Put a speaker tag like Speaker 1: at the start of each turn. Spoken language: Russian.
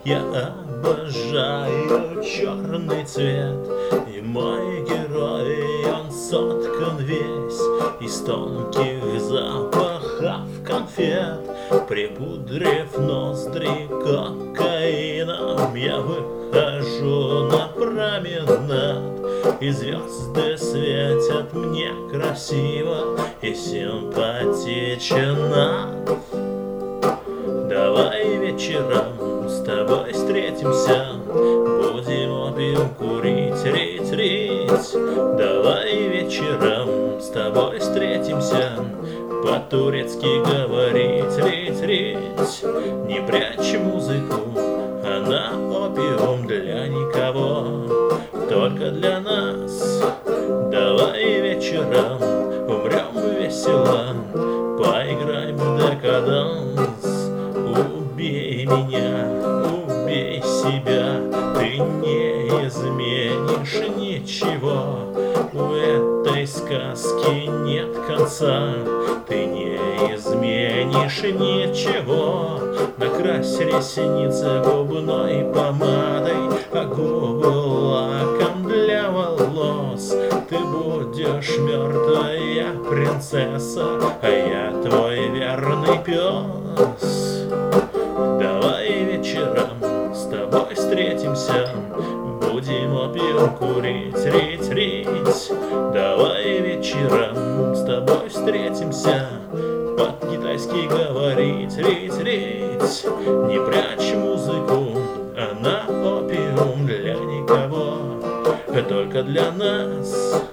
Speaker 1: Я обожаю черный цвет, и мой герой, он соткан весь из тонких запахов конфет. Припудрив ноздри кокаином, я выхожу на променад, и звезды светят мне красиво и симпатично. Давай вечером с тобой встретимся, будем опиум курить, рить. Давай вечером с тобой встретимся, по-турецки говорить, рить. Не прячь музыку, она опиум для никого, только для нас. Давай вечером умрем весело, поиграем в декаданс. Убей меня, убей себя, ты не изменишь ничего. У этой сказки нет конца, ты не изменишь ничего. Накрась ресницы губной помадой, а губы лаком для волос. Ты будешь мертвая принцесса, а я твой верный пес. Давай вечером с тобой встретимся, будем опиум курить, рить. Давай вечером с тобой встретимся, по-китайски говорить, рить. Не прячь музыку, она опиум для никого, только для нас.